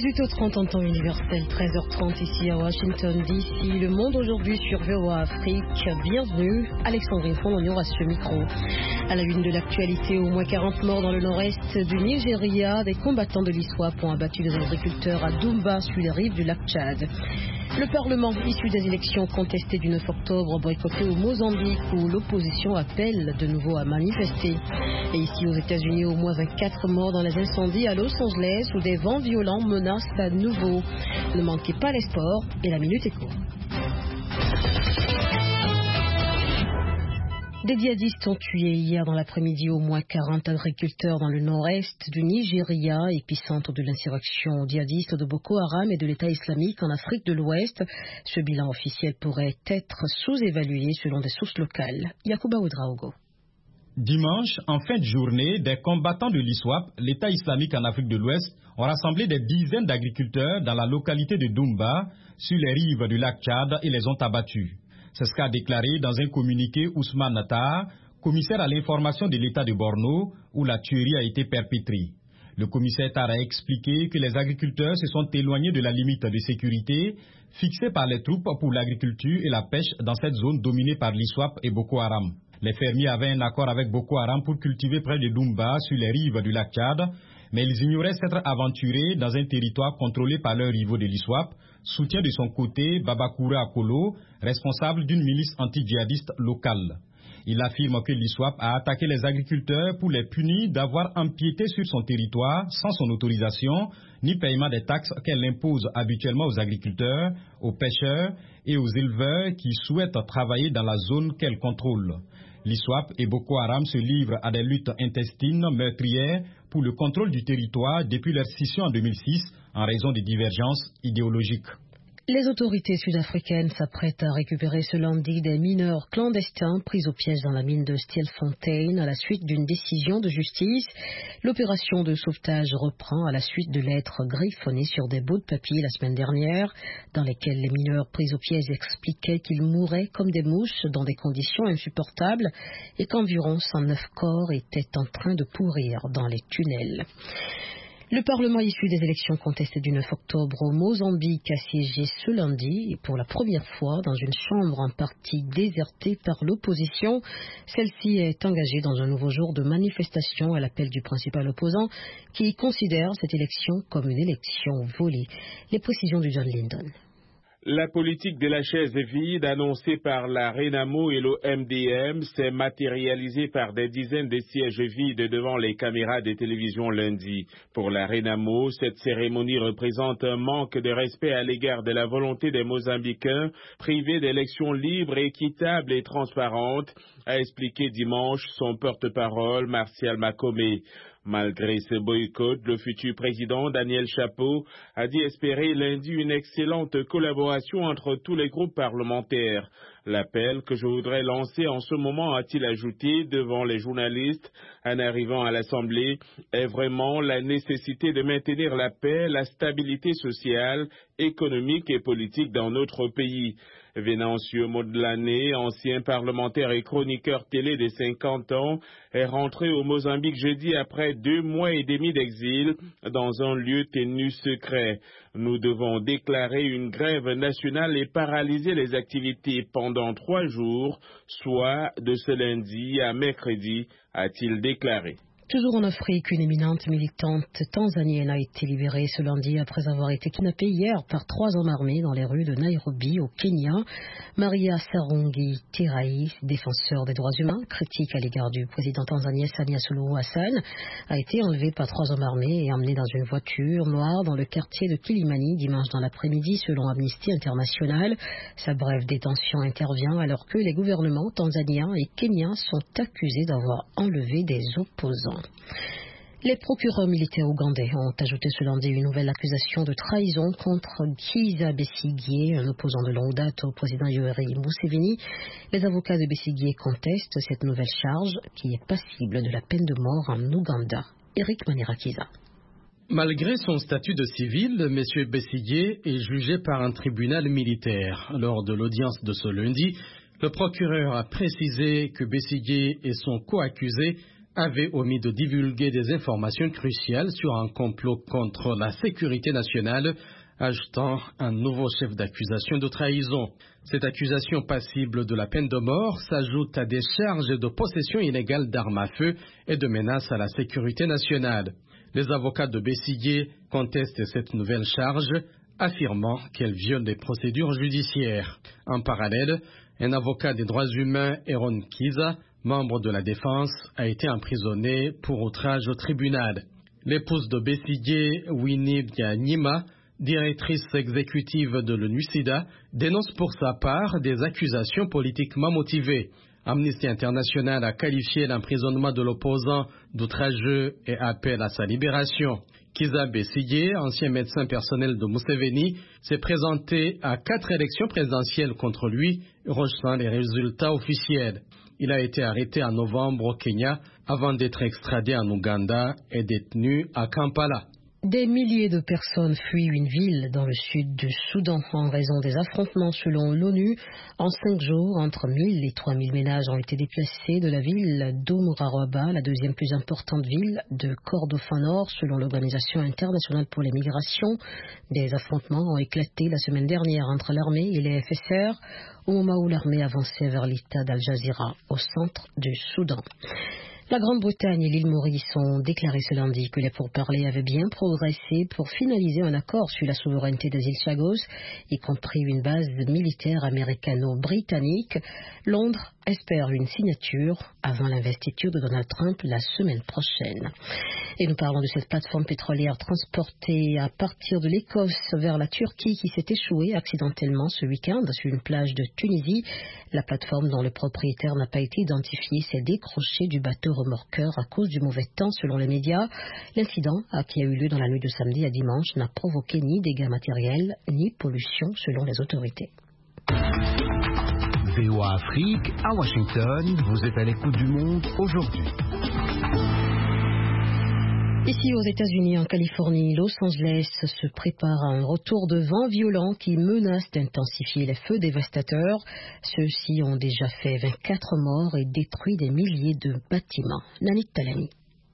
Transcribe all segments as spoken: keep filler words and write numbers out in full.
dix-huit heures trente en temps universel, treize heures trente ici à Washington D C. Le monde aujourd'hui sur V O A Afrique. Bienvenue, Alexandrine Fondognon à ce micro. À la une de l'actualité, au moins quarante morts dans le nord-est du Nigeria. Des combattants de l'I S W A P ont abattu des agriculteurs à Dumba sur les rives du lac Tchad. Le Parlement, issu des élections contestées du neuf octobre, boycotté au Mozambique où l'opposition appelle de nouveau à manifester. Et ici aux États-Unis, au moins vingt-quatre morts dans les incendies à Los Angeles où des vents violents menacent à nouveau. Ne manquez pas les sports et la Minute Éco. Des djihadistes ont tué hier dans l'après-midi au moins quarante agriculteurs dans le nord-est du Nigeria, épicentre de l'insurrection djihadiste de Boko Haram et de l'État islamique en Afrique de l'Ouest. Ce bilan officiel pourrait être sous-évalué selon des sources locales. Yacouba Oudraogo. Dimanche, en fin de journée, des combattants de l'I S W A P, l'État islamique en Afrique de l'Ouest, ont rassemblé des dizaines d'agriculteurs dans la localité de Dumba, sur les rives du lac Tchad, et les ont abattus. C'est ce qu'a déclaré dans un communiqué Ousmane Natar, commissaire à l'information de l'État de Borno, où la tuerie a été perpétrée. Le commissaire Tar a expliqué que les agriculteurs se sont éloignés de la limite de sécurité fixée par les troupes pour l'agriculture et la pêche dans cette zone dominée par l'I S W A P et Boko Haram. Les fermiers avaient un accord avec Boko Haram pour cultiver près de Dumba, sur les rives du lac Tchad, mais ils ignoraient s'être aventurés dans un territoire contrôlé par leurs rivaux de l'I S W A P, soutient de son côté Babakoura Akolo, responsable d'une milice anti-djihadiste locale. Il affirme que l'I S W A P a attaqué les agriculteurs pour les punir d'avoir empiété sur son territoire sans son autorisation, ni paiement des taxes qu'elle impose habituellement aux agriculteurs, aux pêcheurs et aux éleveurs qui souhaitent travailler dans la zone qu'elle contrôle. L'I S W A P et Boko Haram se livrent à des luttes intestines meurtrières pour le contrôle du territoire depuis leur scission en deux mille six en raison des divergences idéologiques. Les autorités sud-africaines s'apprêtent à récupérer ce lundi des mineurs clandestins pris au piège dans la mine de Stilfontein à la suite d'une décision de justice. L'opération de sauvetage reprend à la suite de lettres griffonnées sur des bouts de papier la semaine dernière, dans lesquelles les mineurs pris au piège expliquaient qu'ils mouraient comme des mouches dans des conditions insupportables et qu'environ cent neuf corps étaient en train de pourrir dans les tunnels. Le Parlement issu des élections contestées du neuf octobre au Mozambique a siégé ce lundi et pour la première fois dans une chambre en partie désertée par l'opposition. Celle-ci est engagée dans un nouveau jour de manifestation à l'appel du principal opposant qui considère cette élection comme une élection volée. Les précisions de John Lyndon. La politique de la chaise vide annoncée par la Renamo et l'O M D M s'est matérialisée par des dizaines de sièges vides devant les caméras de télévision lundi. Pour la Renamo, cette cérémonie représente un manque de respect à l'égard de la volonté des Mozambicains privés d'élections libres, équitables et transparentes, a expliqué dimanche son porte-parole Martial Makome. Malgré ce boycott, le futur président Daniel Chapo a dit espérer lundi une excellente collaboration entre tous les groupes parlementaires. L'appel que je voudrais lancer en ce moment, a-t-il ajouté devant les journalistes en arrivant à l'Assemblée, est vraiment la nécessité de maintenir la paix, la stabilité sociale, économique et politique dans notre pays. Venancio Modlane, ancien parlementaire et chroniqueur télé de cinquante ans, est rentré au Mozambique jeudi après deux mois et demi d'exil dans un lieu tenu secret. Nous devons déclarer une grève nationale et paralyser les activités pendant trois jours, soit de ce lundi à mercredi, a-t-il déclaré. Toujours en Afrique, une éminente militante tanzanienne a été libérée ce lundi après avoir été kidnappée hier par trois hommes armés dans les rues de Nairobi, au Kenya. Maria Sarungi Tirai, défenseur des droits humains, critique à l'égard du président tanzanien Samia Suluhu Hassan, a été enlevée par trois hommes armés et emmenée dans une voiture noire dans le quartier de Kilimani dimanche dans l'après-midi, selon Amnesty International. Sa brève détention intervient alors que les gouvernements tanzaniens et kenyans sont accusés d'avoir enlevé des opposants. Les procureurs militaires ougandais ont ajouté ce lundi une nouvelle accusation de trahison contre Kizza Besigye, un opposant de longue date au président Yoweri Museveni. Les avocats de Besigye contestent cette nouvelle charge qui est passible de la peine de mort en Ouganda. Eric Manirakiza. Malgré son statut de civil, M. Besigye est jugé par un tribunal militaire. Lors de l'audience de ce lundi, le procureur a précisé que Besigye et son co-accusé avait omis de divulguer des informations cruciales sur un complot contre la sécurité nationale, ajoutant un nouveau chef d'accusation de trahison. Cette accusation passible de la peine de mort s'ajoute à des charges de possession illégale d'armes à feu et de menaces à la sécurité nationale. Les avocats de Besigye contestent cette nouvelle charge, affirmant qu'elle viole les procédures judiciaires. En parallèle, un avocat des droits humains, Aaron Kiza, membre de la défense, a été emprisonné pour outrage au tribunal. L'épouse de Besigye, Winnie Byanyima, directrice exécutive de l'ONU-SIDA, dénonce pour sa part des accusations politiquement motivées. Amnesty International a qualifié l'emprisonnement de l'opposant d'outrageux et appelle à sa libération. Kiza Besigye, ancien médecin personnel de Museveni, s'est présenté à quatre élections présidentielles contre lui, rejetant les résultats officiels. Il a été arrêté en novembre au Kenya avant d'être extradé en Ouganda et détenu à Kampala. Des milliers de personnes fuient une ville dans le sud du Soudan en raison des affrontements selon l'ONU. En cinq jours, entre mille et trois mille ménages ont été déplacés de la ville d'Oumouaraba, la deuxième plus importante ville de Kordofan Nord selon l'Organisation internationale pour les migrations. Des affrontements ont éclaté la semaine dernière entre l'armée et les F S R au moment où l'armée avançait vers l'État d'Al-Jazira au centre du Soudan. La Grande-Bretagne et l'île Maurice ont déclaré ce lundi que les pourparlers avaient bien progressé pour finaliser un accord sur la souveraineté des îles Chagos, y compris une base militaire américano-britannique. Londres espère une signature avant l'investiture de Donald Trump la semaine prochaine. Et nous parlons de cette plateforme pétrolière transportée à partir de l'Écosse vers la Turquie qui s'est échouée accidentellement ce week-end sur une plage de Tunisie. La plateforme dont le propriétaire n'a pas été identifié s'est décrochée du bateau remorqueur à cause du mauvais temps selon les médias. L'incident qui a eu lieu dans la nuit de samedi à dimanche n'a provoqué ni dégâts matériels ni pollution selon les autorités. V O A Afrique, à Washington, vous êtes à l'écoute du monde aujourd'hui. Ici aux États-Unis, en Californie, Los Angeles se prépare à un retour de vent violent qui menace d'intensifier les feux dévastateurs. Ceux-ci ont déjà fait vingt-quatre morts et détruit des milliers de bâtiments. Nanit Talani.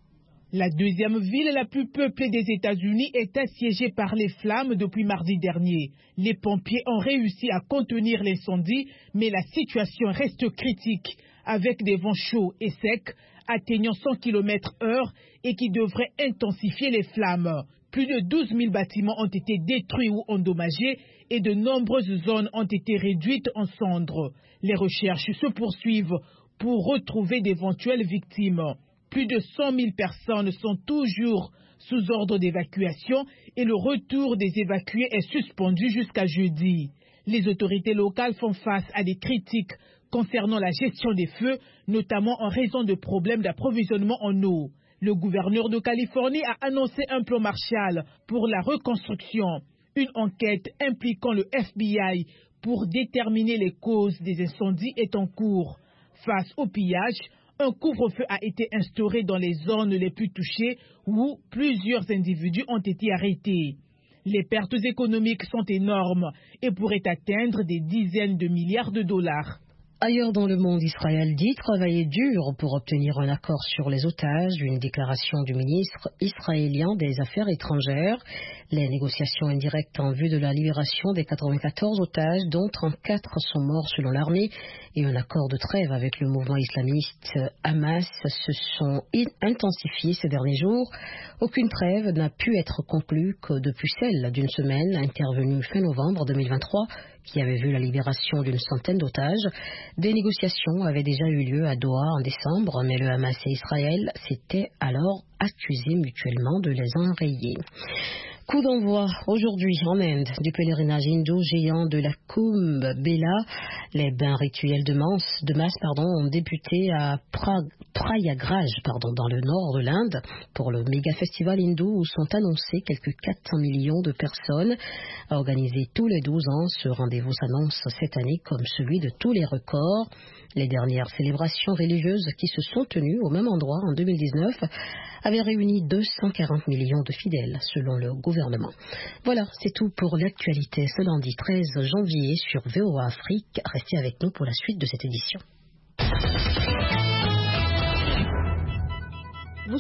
La deuxième ville la plus peuplée des États-Unis est assiégée par les flammes depuis mardi dernier. Les pompiers ont réussi à contenir l'incendie, mais la situation reste critique, avec des vents chauds et secs atteignant cent kilomètres heure et qui devraient intensifier les flammes. Plus de douze mille bâtiments ont été détruits ou endommagés et de nombreuses zones ont été réduites en cendres. Les recherches se poursuivent pour retrouver d'éventuelles victimes. Plus de cent mille personnes sont toujours sous ordre d'évacuation et le retour des évacués est suspendu jusqu'à jeudi. Les autorités locales font face à des critiques concernant la gestion des feux, notamment en raison de problèmes d'approvisionnement en eau. Le gouverneur de Californie a annoncé un plan Marshall pour la reconstruction. Une enquête impliquant le F B I pour déterminer les causes des incendies est en cours. Face au pillage, un couvre-feu a été instauré dans les zones les plus touchées où plusieurs individus ont été arrêtés. Les pertes économiques sont énormes et pourraient atteindre des dizaines de milliards de dollars. Ailleurs dans le monde, Israël dit travailler dur pour obtenir un accord sur les otages, une déclaration du ministre israélien des Affaires étrangères. Les négociations indirectes en vue de la libération des quatre-vingt-quatorze otages, dont trente-quatre sont morts selon l'armée, et un accord de trêve avec le mouvement islamiste Hamas se sont intensifiés ces derniers jours. Aucune trêve n'a pu être conclue que depuis celle d'une semaine intervenue fin novembre deux mille vingt-trois, qui avait vu la libération d'une centaine d'otages. Des négociations avaient déjà eu lieu à Doha en décembre, mais le Hamas et Israël s'étaient alors accusés mutuellement de les enrayer. Coup d'envoi aujourd'hui en Inde du pèlerinage hindou géant de la Kumbh Mela. Les bains rituels de masse, de masse pardon, ont débuté à Pra- Prayagraj pardon, dans le nord de l'Inde pour le méga festival hindou où sont annoncés quelques quatre cents millions de personnes. Organisé tous les douze ans, ce rendez-vous s'annonce cette année comme celui de tous les records. Les dernières célébrations religieuses qui se sont tenues au même endroit en deux mille dix-neuf avaient réuni deux cent quarante millions de fidèles selon le gouvernement. Voilà, c'est tout pour l'actualité ce lundi treize janvier sur V O A Afrique. Restez avec nous pour la suite de cette édition.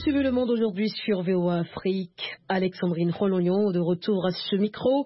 suivez Le Monde aujourd'hui sur V O A Afrique. Alexandrine Rolognon de retour à ce micro.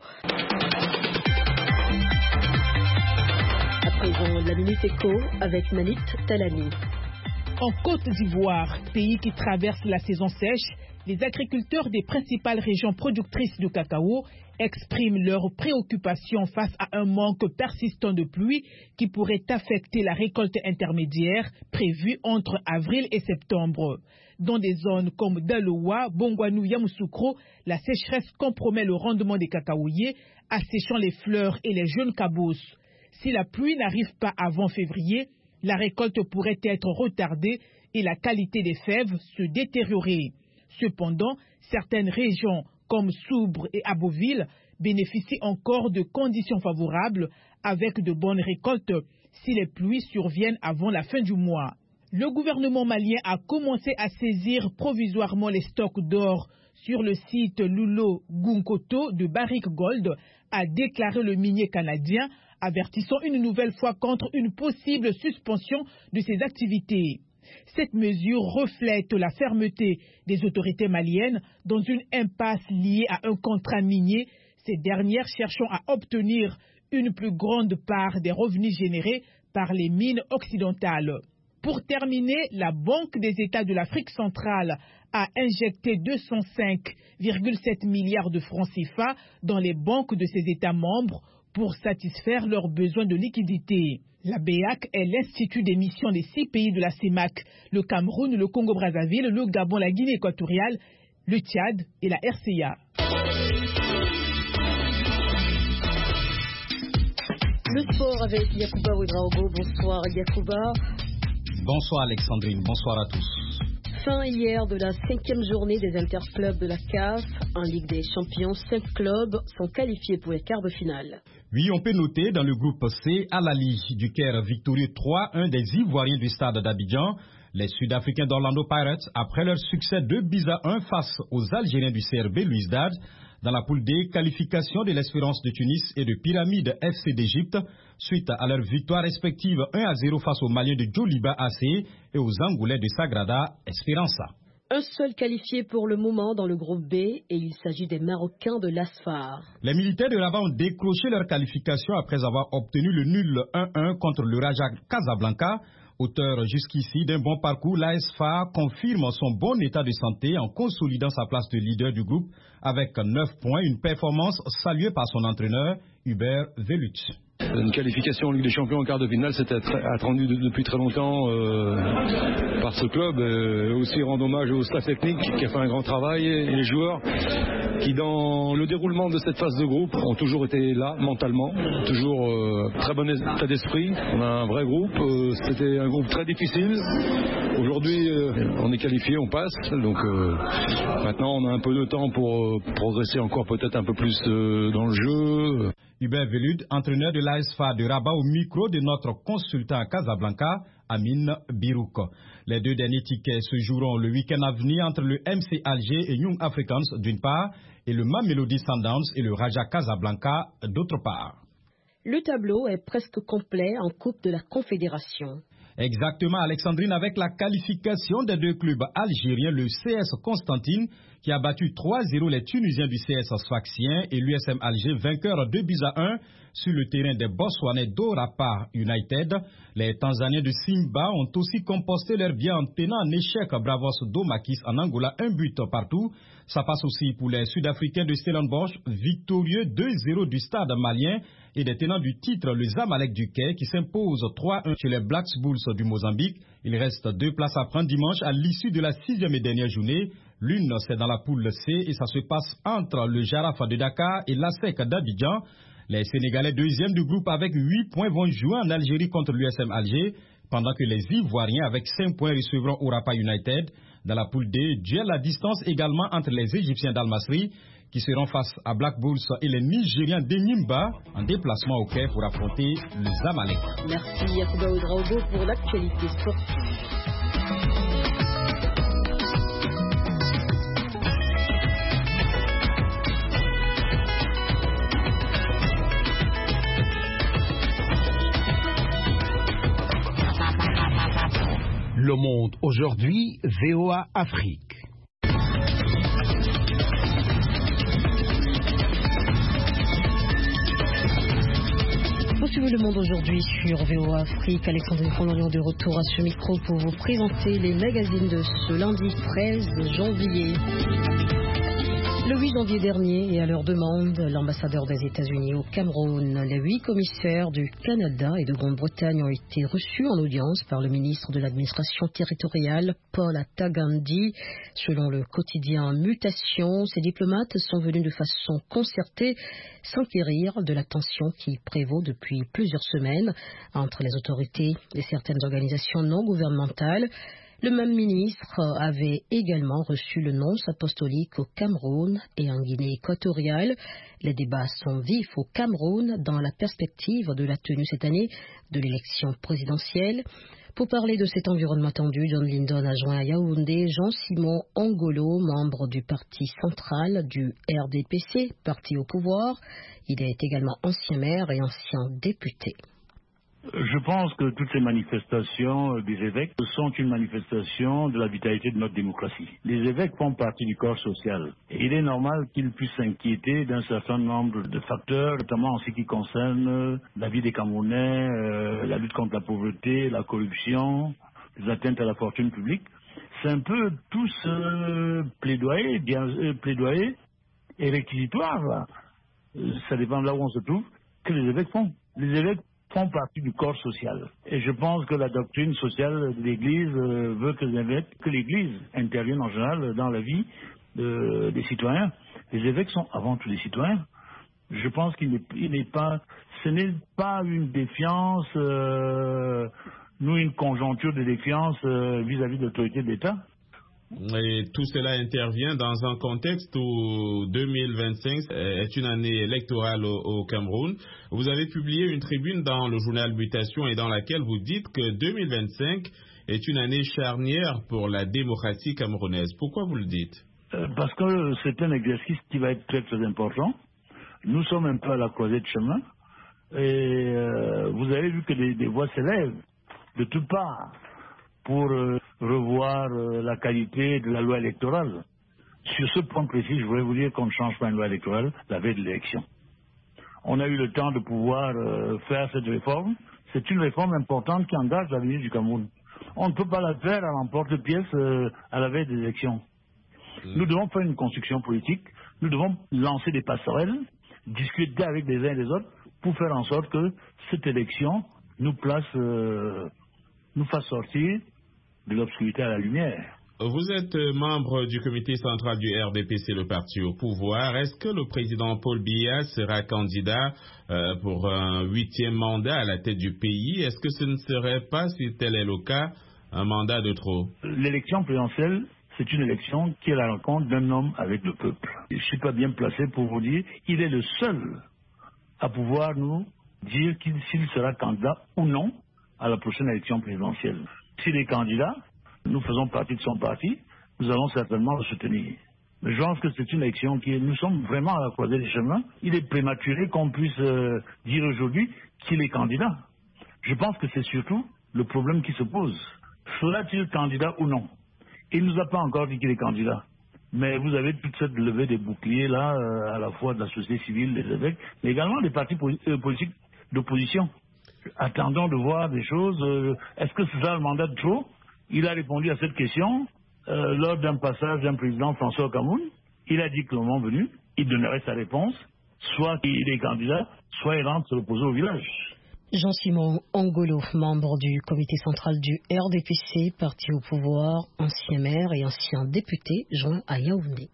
À présent, la Minute Éco avec Nanit Talani. En Côte d'Ivoire, pays qui traverse la saison sèche, les agriculteurs des principales régions productrices de cacao expriment leurs préoccupations face à un manque persistant de pluie qui pourrait affecter la récolte intermédiaire prévue entre avril et septembre. Dans des zones comme Daloa, Bongwanou, Yamoussoukro, la sécheresse compromet le rendement des cacaoyers, asséchant les fleurs et les jeunes cabosses. Si la pluie n'arrive pas avant février, la récolte pourrait être retardée et la qualité des fèves se détériorer. Cependant, certaines régions comme Soubre et Aboville bénéficient encore de conditions favorables avec de bonnes récoltes si les pluies surviennent avant la fin du mois. Le gouvernement malien a commencé à saisir provisoirement les stocks d'or sur le site Lulo Gunkoto de Barrick Gold, a déclaré le minier canadien, avertissant une nouvelle fois contre une possible suspension de ses activités. Cette mesure reflète la fermeté des autorités maliennes dans une impasse liée à un contrat minier, ces dernières cherchant à obtenir une plus grande part des revenus générés par les mines occidentales. Pour terminer, la Banque des États de l'Afrique centrale a injecté deux cent cinq virgule sept milliards de francs C F A dans les banques de ses États membres pour satisfaire leurs besoins de liquidité. La B A C est l'institut d'émission des six pays de la C E M A C, le Cameroun, le Congo-Brazzaville, le Gabon, la Guinée équatoriale, le Tchad et la R C A. Le sport avec Yacouba Ouedraogo. Bonsoir Yacouba. Bonsoir Alexandrine, bonsoir à tous. Fin hier de la cinquième journée des interclubs de la C A F. En Ligue des Champions, cinq clubs sont qualifiés pour les quarts de finale. Oui, on peut noter dans le groupe C, Al Ahly du Caire victorieux trois un des Ivoiriens du stade d'Abidjan. Les Sud-Africains d'Orlando Pirates, après leur succès deux buts à un face aux Algériens du C R B Louis-Dad, dans la poule D, qualification de l'Espérance de Tunis et de Pyramide F C d'Égypte, suite à leur victoire respective un à zéro face aux Maliens de Djoliba A C et aux Angolais de Sagrada Esperança. Un seul qualifié pour le moment dans le groupe B et il s'agit des Marocains de l'Asfar. Les militaires de Rabat ont décroché leur qualification après avoir obtenu le nul un un contre le Raja Casablanca. Auteur jusqu'ici d'un bon parcours, l'A S F A confirme son bon état de santé en consolidant sa place de leader du groupe avec neuf points, une performance saluée par son entraîneur Hubert Velut. Une qualification en Ligue des Champions en quart de finale, c'était attendu depuis très longtemps euh, par ce club. Euh, aussi rendre hommage au staff technique qui a fait un grand travail et les joueurs qui, dans le déroulement de cette phase de groupe, ont toujours été là mentalement, toujours euh, très bon état d'esprit. On a un vrai groupe. Euh, c'était un groupe très difficile. Aujourd'hui, euh, on est qualifié, on passe. Donc euh, maintenant, on a un peu de temps pour euh, progresser encore peut-être un peu plus euh, dans le jeu. Hubert Velud, entraîneur de l'A S F A de Rabat au micro de notre consultant à Casablanca, Amine Birouk. Les deux derniers tickets se joueront le week-end à venir entre le M C Alger et Young Africans d'une part et le Mamelodi Sundowns et le Raja Casablanca d'autre part. Le tableau est presque complet en Coupe de la Confédération. Exactement, Alexandrine, avec la qualification des deux clubs algériens, le C S Constantine qui a battu trois zéro les Tunisiens du C S Sfaxien et l'U S M Alger vainqueur deux buts à un sur le terrain des Botswanais d'Orapa United. Les Tanzaniens de Simba ont aussi composté leur bien en tenant en échec Bravos Domakis en Angola un but partout. Ça passe aussi pour les Sud-Africains de Stellenbosch, victorieux deux zéro du stade malien et des tenants du titre, le Zamalek du Quai, qui s'impose trois un chez les Blacks Bulls du Mozambique. Il reste deux places à prendre dimanche à l'issue de la sixième et dernière journée. L'une, c'est dans la poule C et ça se passe entre le Jaraaf de Dakar et l'A S E C d'Abidjan. Les Sénégalais deuxième du groupe avec huit points vont jouer en Algérie contre l'U S M Alger, pendant que les Ivoiriens avec cinq points recevront Orapa United. Dans la poule D, duel à distance également entre les Égyptiens d'Al-Masri qui seront face à Black Bulls et les Nigériens d'Enimba en déplacement au Caire pour affronter le Zamalek. Merci Yacouba Ouedraogo pour l'actualité sportive. Le Monde aujourd'hui, V O A Afrique. Suivez le monde aujourd'hui sur V O A Afrique. Alexandre Fondalion de retour à ce micro pour vous présenter les magazines de ce lundi treize janvier. Le huit janvier dernier, et à leur demande, l'ambassadeur des États-Unis au Cameroun, les huit commissaires du Canada et de Grande-Bretagne ont été reçus en audience par le ministre de l'administration territoriale, Paul Atagandi. Selon le quotidien Mutation, ces diplomates sont venus de façon concertée s'enquérir de la tension qui prévaut depuis plusieurs semaines entre les autorités et certaines organisations non gouvernementales. Le même ministre avait également reçu le nonce apostolique au Cameroun et en Guinée équatoriale. Les débats sont vifs au Cameroun dans la perspective de la tenue cette année de l'élection présidentielle. Pour parler de cet environnement tendu, John Lindon a joint à Yaoundé Jean-Simon Ongolo, membre du parti central du R D P C, parti au pouvoir. Il est également ancien maire et ancien député. Je pense que toutes ces manifestations des évêques sont une manifestation de la vitalité de notre démocratie. Les évêques font partie du corps social. Et il est normal qu'ils puissent s'inquiéter d'un certain nombre de facteurs, notamment en ce qui concerne la vie des Camerounais, euh, la lutte contre la pauvreté, la corruption, les atteintes à la fortune publique. C'est un peu tout ce plaidoyer, bien, euh, plaidoyer et réquisitoire, là. Ça dépend de là où on se trouve, que les évêques font. Les évêques font partie du corps social. Et je pense que la doctrine sociale de l'Église euh, veut que, les évêques, que l'Église intervienne en général dans la vie de, des citoyens. Les évêques sont avant tout des citoyens. Je pense qu'il n'est, il n'est pas, ce n'est pas une défiance, euh, nous une conjoncture de défiance euh, vis-à-vis de l'autorité de l'État. Et tout cela intervient dans un contexte où deux mille vingt-cinq est une année électorale au, au Cameroun. Vous avez publié une tribune dans le journal Mutation et dans laquelle vous dites que deux mille vingt-cinq est une année charnière pour la démocratie camerounaise. Pourquoi vous le dites ? euh, Parce que c'est un exercice qui va être très très important. Nous sommes un peu à la croisée de chemin et euh, vous avez vu que des, des voix s'élèvent de toutes parts pour euh, revoir euh, la qualité de la loi électorale. Sur ce point précis, je voudrais vous dire qu'on ne change pas une loi électorale la veille de l'élection. On a eu le temps de pouvoir euh, faire cette réforme. C'est une réforme importante qui engage l'avenir du Cameroun. On ne peut pas la faire à l'emporte-pièce euh, à la veille des élections. Mmh. Nous devons faire une construction politique, nous devons lancer des passerelles, discuter avec les uns et les autres pour faire en sorte que cette élection nous place, euh, nous fasse sortir de l'obscurité à la lumière. Vous êtes membre du comité central du R D P C, le parti au pouvoir. Est-ce que le président Paul Biya sera candidat euh, pour un huitième mandat à la tête du pays? Est-ce que ce ne serait pas, si tel est le cas, un mandat de trop? L'élection présidentielle, c'est une élection qui est la rencontre d'un homme avec le peuple. Je ne suis pas bien placé pour vous dire, il est le seul à pouvoir nous dire qu'il, s'il sera candidat ou non à la prochaine élection présidentielle. S'il est candidat, nous faisons partie de son parti, nous allons certainement le soutenir. Mais je pense que c'est une élection qui est, nous sommes vraiment à la croisée des chemins. Il est prématuré qu'on puisse euh, dire aujourd'hui qu'il est candidat. Je pense que c'est surtout le problème qui se pose. Sera-t-il candidat ou non? Il ne nous a pas encore dit qu'il est candidat. Mais vous avez toute cette levée des boucliers là, euh, à la fois de la société civile, des évêques, mais également des partis poli- euh, politiques d'opposition. Attendons de voir des choses. Euh, est-ce que c'est ça le mandat de trop? Il a répondu à cette question euh, lors d'un passage d'un président François au Cameroun. Il a dit que le moment venu, il donnerait sa réponse. Soit il est candidat, soit il rentre se reposer au village. Jean-Simon Ongolo, membre du comité central du R D P C, parti au pouvoir, ancien maire et ancien député, joint à Yaoundé.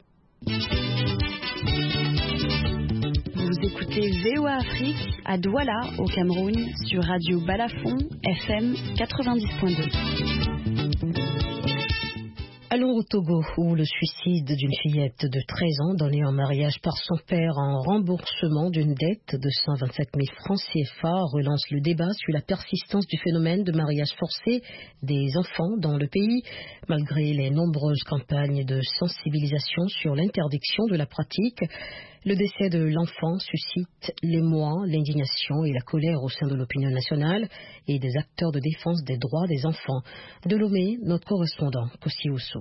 Vous écoutez V O A Afrique à Douala, au Cameroun, sur Radio Balafon, F M quatre-vingt-dix point deux. Allons au Togo, où le suicide d'une fillette de treize ans donnée en mariage par son père en remboursement d'une dette de cent vingt-sept mille francs C F A relance le débat sur la persistance du phénomène de mariage forcé des enfants dans le pays, malgré les nombreuses campagnes de sensibilisation sur l'interdiction de la pratique. Le décès de l'enfant suscite l'émoi, l'indignation et la colère au sein de l'opinion nationale et des acteurs de défense des droits des enfants. De Lomé, notre correspondant, Kossi Osso.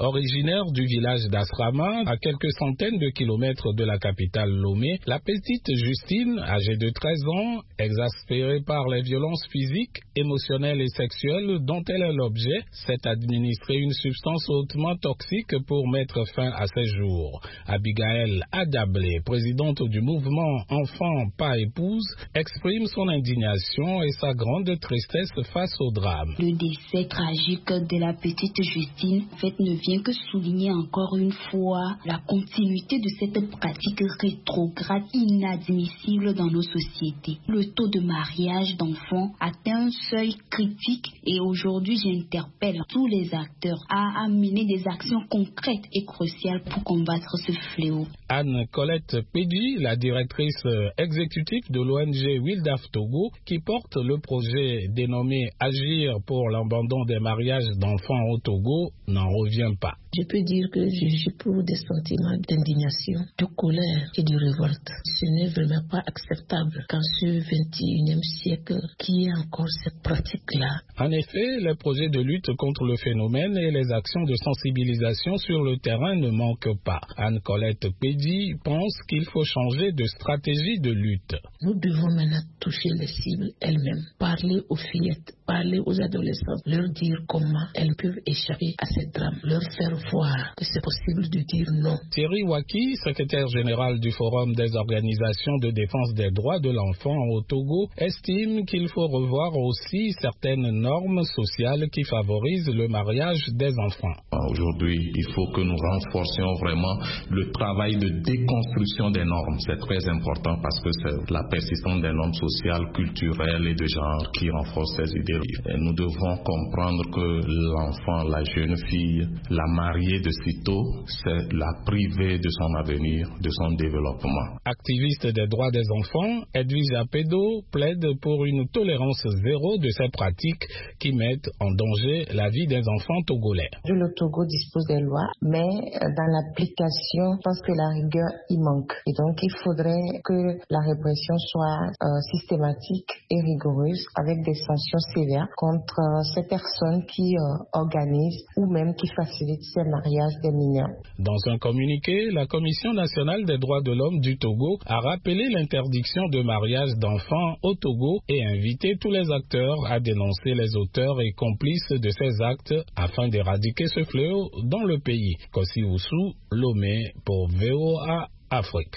Originaire du village d'Asrama, à quelques centaines de kilomètres de la capitale Lomé, la petite Justine, âgée de treize ans, exaspérée par les violences physiques, émotionnelles et sexuelles dont elle est l'objet, s'est administrée une substance hautement toxique pour mettre fin à ses jours. Abigail Adablé, présidente du mouvement Enfants pas épouse, exprime son indignation et sa grande tristesse face au drame. Le décès tragique de la petite Justine en fait, ne vient que souligner encore une fois la continuité de cette pratique rétrograde inadmissible dans nos sociétés. Le taux de mariage d'enfants atteint un seuil critique et aujourd'hui j'interpelle tous les acteurs à amener des actions concrètes et cruciales pour combattre ce fléau. Anne-Colette Pédi, la directrice exécutive de l'O N G Wildaf Togo, qui porte le projet dénommé Agir pour l'abandon des mariages d'enfants au Togo, n'en revient pas. Je peux dire que j'éprouve des sentiments d'indignation, de colère et de révolte. Ce n'est vraiment pas acceptable qu'en ce vingt et unième siècle, qu'il y ait encore cette pratique-là. En effet, les projets de lutte contre le phénomène et les actions de sensibilisation sur le terrain ne manquent pas. Anne-Colette Pédi pense qu'il faut changer de stratégie de lutte. Nous devons maintenant toucher les cibles elles-mêmes, parler aux fillettes, parler aux adolescents, leur dire comment elles peuvent échapper à ces drames, leur faire voir que c'est possible de dire non. Thierry Waki, secrétaire général du Forum des organisations de défense des droits de l'enfant au Togo, estime qu'il faut revoir aussi certaines normes sociales qui favorisent le mariage des enfants. Aujourd'hui, il faut que nous renforcions vraiment le travail de déconstruction des normes. C'est très important parce que c'est la persistance des normes sociales, culturelles et de genre qui renforce ces idées. Et nous devons comprendre que l'enfant, la jeune fille, la marier de sitôt, c'est la priver de son avenir, de son développement. Activiste des droits des enfants, Edwige Apedo plaide pour une tolérance zéro de ces pratiques qui mettent en danger la vie des enfants togolais. Le Togo dispose des lois, mais dans l'application, je pense que la rigueur y manque. Et donc, il faudrait que la répression soit euh, systématique et rigoureuse avec des sanctions sévères contre euh, ces personnes qui euh, organisent ou même qui facilitent ces mariages des mineurs. Dans un communiqué, la Commission nationale des droits de l'homme du Togo a rappelé l'interdiction de mariage d'enfants au Togo et invité tous les acteurs à dénoncer les auteurs et complices de ces actes afin d'éradiquer ce fléau dans le pays. Kossi Oussou, Lomé pour V O A Afrique.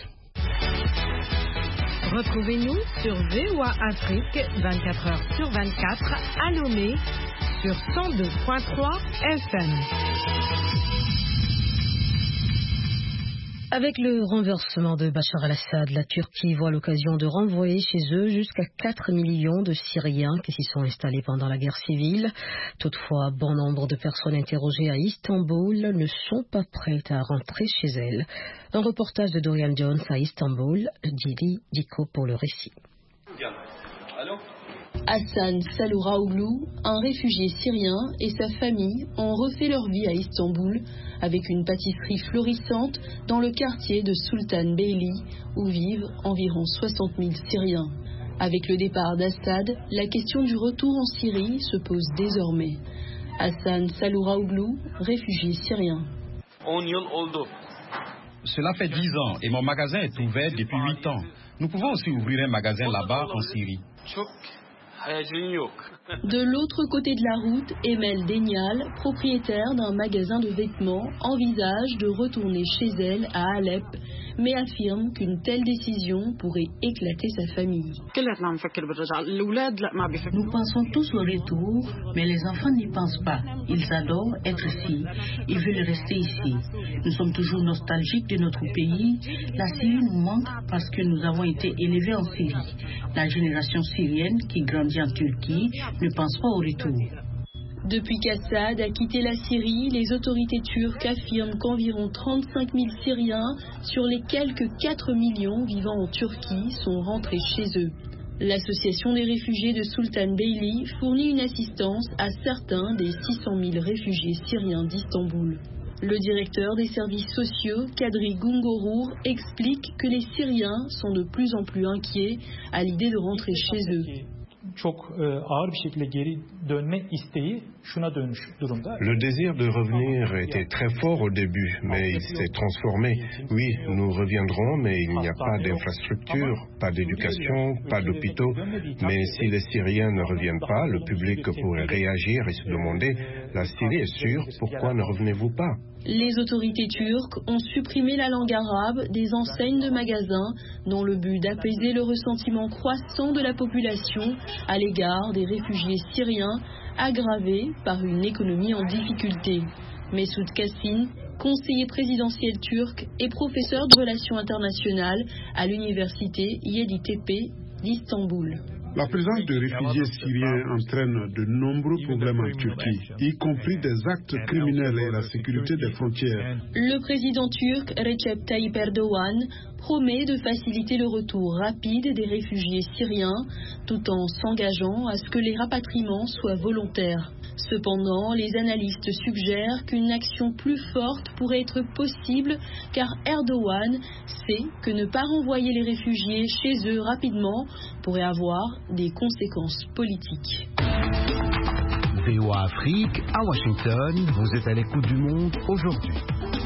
Retrouvez-nous sur V O A Afrique vingt-quatre heures sur vingt-quatre à Lomé sur cent deux virgule trois F M. Avec le renversement de Bachar al-Assad, la Turquie voit l'occasion de renvoyer chez eux jusqu'à quatre millions de Syriens qui s'y sont installés pendant la guerre civile. Toutefois, bon nombre de personnes interrogées à Istanbul ne sont pas prêtes à rentrer chez elles. Un reportage de Dorian Jones à Istanbul, Didi Diko pour le récit. Hassan Salouraoglou, un réfugié syrien, et sa famille ont refait leur vie à Istanbul avec une pâtisserie florissante dans le quartier de Sultan Beyli où vivent environ soixante mille Syriens. Avec le départ d'Assad, la question du retour en Syrie se pose désormais. Hassan Salouraoglou, réfugié syrien. Cela fait dix ans et mon magasin est ouvert depuis huit ans. Nous pouvons aussi ouvrir un magasin là-bas en Syrie. De l'autre côté de la route, Emel Denial, propriétaire d'un magasin de vêtements, envisage de retourner chez elle à Alep, mais affirme qu'une telle décision pourrait éclater sa famille. Nous pensons tous au retour, mais les enfants n'y pensent pas. Ils adorent être ici, ils veulent rester ici. Nous sommes toujours nostalgiques de notre pays. La Syrie nous manque parce que nous avons été élevés en Syrie. La génération syrienne qui grandit en Turquie ne pense pas au retour. Depuis qu'Assad a quitté la Syrie, les autorités turques affirment qu'environ trente-cinq mille Syriens sur les quelques quatre millions vivant en Turquie sont rentrés chez eux. L'association des réfugiés de Sultan Beyli fournit une assistance à certains des six cent mille réfugiés syriens d'Istanbul. Le directeur des services sociaux, Kadri Gungorur, explique que les Syriens sont de plus en plus inquiets à l'idée de rentrer chez eux. Çok ağır bir şekilde geri dönme isteği Le désir de revenir était très fort au début, mais il s'est transformé. Oui, nous reviendrons, mais il n'y a pas d'infrastructure, pas d'éducation, pas d'hôpitaux. Mais si les Syriens ne reviennent pas, le public pourrait réagir et se demander « La Syrie est sûre, pourquoi ne revenez-vous pas ?» Les autorités turques ont supprimé la langue arabe des enseignes de magasins dans le but d'apaiser le ressentiment croissant de la population à l'égard des réfugiés syriens aggravés par une économie en difficulté. Messoud Kassin, conseiller présidentiel turc et professeur de relations internationales à l'université Yeditepe d'Istanbul. La présence de réfugiés syriens entraîne de nombreux problèmes en Turquie, y compris des actes criminels et la sécurité des frontières. Le président turc Recep Tayyip Erdogan promet de faciliter le retour rapide des réfugiés syriens tout en s'engageant à ce que les rapatriements soient volontaires. Cependant, les analystes suggèrent qu'une action plus forte pourrait être possible car Erdogan sait que ne pas renvoyer les réfugiés chez eux rapidement pourrait avoir des conséquences politiques. V O A Afrique, à Washington, vous êtes à l'écoute du monde aujourd'hui.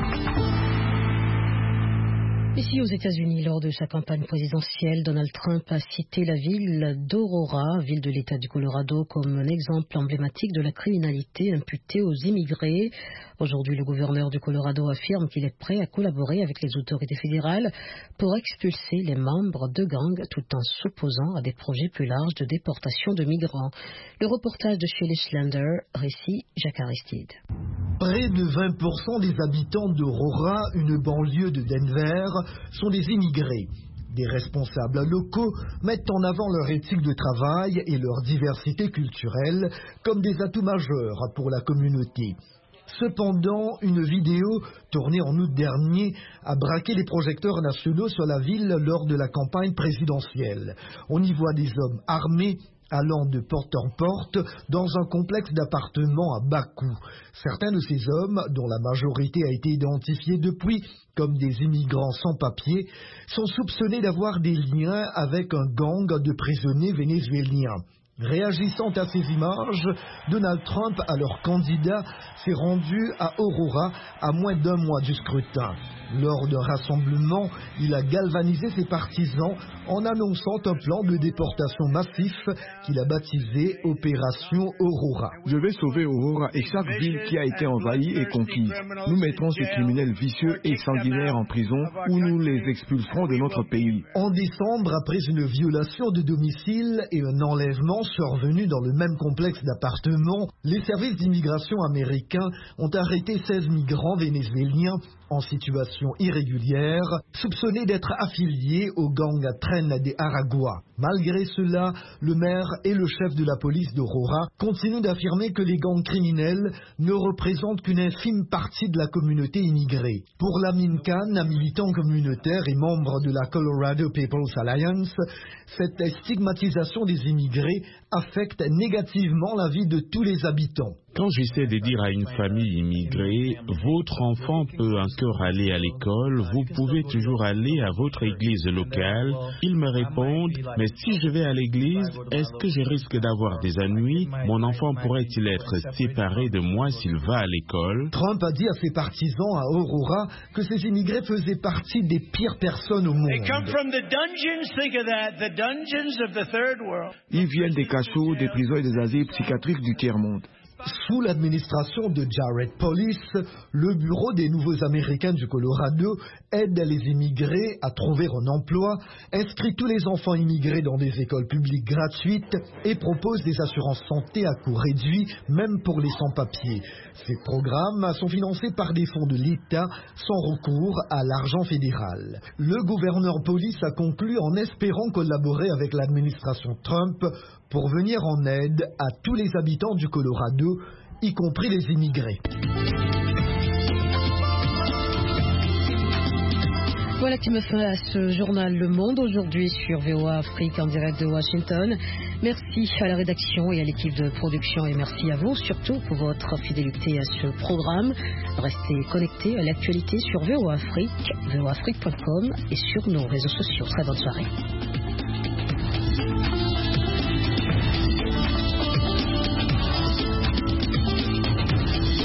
Ici aux États-Unis, lors de sa campagne présidentielle, Donald Trump a cité la ville d'Aurora, ville de l'État du Colorado, comme un exemple emblématique de la criminalité imputée aux immigrés. Aujourd'hui, le gouverneur du Colorado affirme qu'il est prêt à collaborer avec les autorités fédérales pour expulser les membres de gangs tout en s'opposant à des projets plus larges de déportation de migrants. Le reportage de Shelley Schlander, récit Jacques Aristide. Près de vingt pour cent des habitants d'Aurora, une banlieue de Denver, sont des immigrés. Des responsables locaux mettent en avant leur éthique de travail et leur diversité culturelle comme des atouts majeurs pour la communauté. Cependant, une vidéo tournée en août dernier a braqué les projecteurs nationaux sur la ville lors de la campagne présidentielle. On y voit des hommes armés allant de porte en porte dans un complexe d'appartements à bas coût. Certains de ces hommes, dont la majorité a été identifiée depuis comme des immigrants sans papier, sont soupçonnés d'avoir des liens avec un gang de prisonniers vénézuéliens. Réagissant à ces images, Donald Trump, alors candidat, s'est rendu à Aurora à moins d'un mois du scrutin. Lors d'un rassemblement, il a galvanisé ses partisans en annonçant un plan de déportation massif qu'il a baptisé Opération Aurora. Je vais sauver Aurora et chaque ville qui a été envahie et conquise. Nous mettrons ces criminels vicieux et sanguinaires en prison ou nous les expulserons de notre pays. En décembre, après une violation de domicile et un enlèvement survenu dans le même complexe d'appartements, les services d'immigration américains ont arrêté seize migrants vénézuéliens en situation irrégulière, soupçonnés d'être affiliés au gang Tren de Aragua. Malgré cela, le maire et le chef de la police d'Aurora continuent d'affirmer que les gangs criminels ne représentent qu'une infime partie de la communauté immigrée. Pour Lamin Khan, un militant communautaire et membre de la Colorado People's Alliance, cette stigmatisation des immigrés affecte négativement la vie de tous les habitants. Quand j'essaie de dire à une famille immigrée, votre enfant peut encore aller à l'école, vous pouvez toujours aller à votre église locale, ils me répondent, mais si je vais à l'église, est-ce que je risque d'avoir des ennuis? Mon enfant pourrait-il être séparé de moi s'il va à l'école? Trump a dit à ses partisans à Aurora que ces immigrés faisaient partie des pires personnes au monde. Ils viennent des cachots, des prisons et des asiles psychiatriques du tiers-monde. Sous l'administration de Jared Polis, le Bureau des Nouveaux Américains du Colorado aide les immigrés à trouver un emploi, inscrit tous les enfants immigrés dans des écoles publiques gratuites et propose des assurances santé à coût réduit, même pour les sans-papiers. Ces programmes sont financés par des fonds de l'État sans recours à l'argent fédéral. Le gouverneur Polis a conclu en espérant collaborer avec l'administration Trump pour venir en aide à tous les habitants du Colorado, y compris les immigrés. Voilà qui me fait à ce journal Le Monde aujourd'hui sur V O A Afrique en direct de Washington. Merci à la rédaction et à l'équipe de production et merci à vous surtout pour votre fidélité à ce programme. Restez connectés à l'actualité sur V O A Afrique, V O A Afrique point com et sur nos réseaux sociaux. Très bonne soirée.